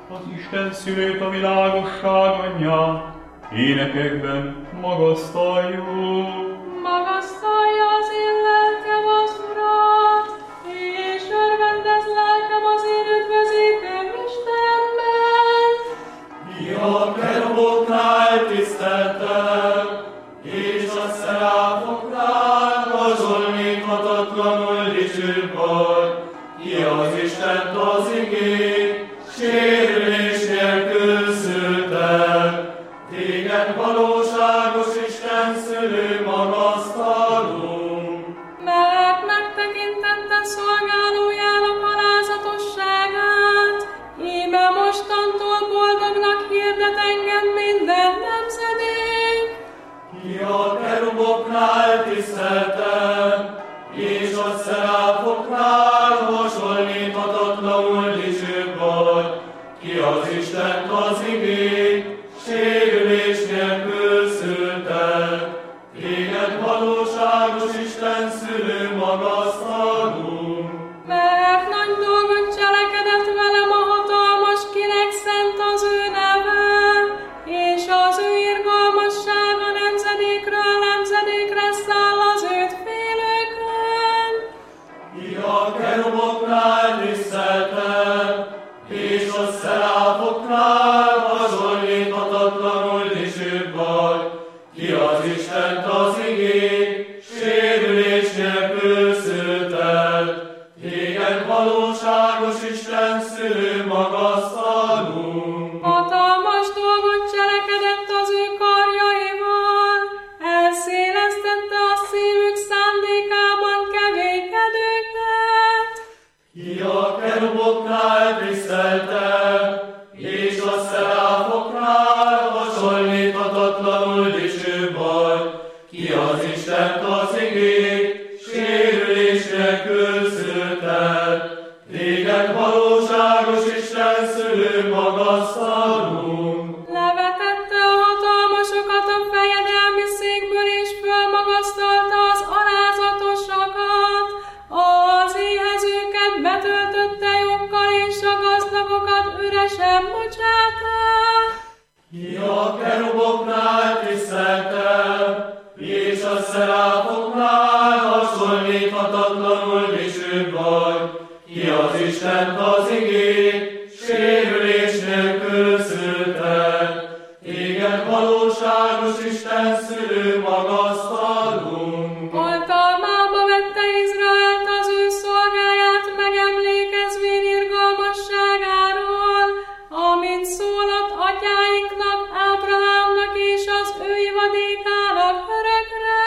az Isten szülőt, a világosság anyját, énekekben magasztaljuk. Magasztalja az én lelkem az Urat, és örvendez lelkem az én üdvözítőm Istenben. A keruboknál tiszteltem, és a szeráfoknál hasonlíthatatlanul dicsőbb vagy. Ki az Istent az igét, sérülés nélkül szültek. Téged valóságos Isten szülő magasztalunk. Mert megtekintette szolgálójának alázatosságát, íme mostantól boldognak hirdet engem minden nemzedék. Ki a keruboknál tiszteltem, és a szeráfoknál hasonlíthatatlanul dicsőbb vagy. Ki az Istent az igét, sérülés nélkül szültek. Téged valóságos Isten szülő magasztalunk. Mert nagy dolgot cselekedett velem a hatalmas, kinek szent az ő neve, és az ő irgalmassága nemzedékről nemzedékre száll az őt félőkön. Ki a keruboknál tiszteltem, és a szeráfoknál hasonlíthatatlanul dicsőbb vagy. Ki az Istent az igét, sérülés nélkül szültek. Téged valóságos Isten szülő magasztalunk. Hatalmas dolgot cselekedett az ő karjaival, elszélesztette a szívük szándékában kegyékedőket. Ki a keruboknál tiszteltem, és a szeráfoknál hasonlíthatatlanul dicsőbb vagy. Ki az Istent az igét, sérülés nélkül szültek. Téged valóságos Isten szülő magasztalunk. Levetette a hatalmasokat a fejedelmi székből, és fölmagasztalta az alázatosakat. Az éhezőket betöltötte joggal, és a gazdagokat üresen bocsátta. Ki a keruboknál tiszteltem, és a szeráfoknál hasonlíthatatlanul dicsőbb vagy. Ki az Istent az igét, sérülés nélkül szültek. Téged valóságos Isten szülő magasztalunk. Oltalmába vette Izraelt az ő szolgáját, megemlékezvén irgalmasságáról, amit szólott atyáinknak, Ábrahámnak és az ő ivadékának örökre.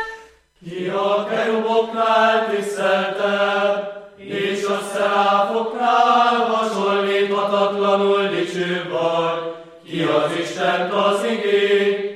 Ki a keruboknál tiszteltem, és a szeráfoknál hasonlíthatatlanul dicsőbb vagy. Ki az Istent az igét,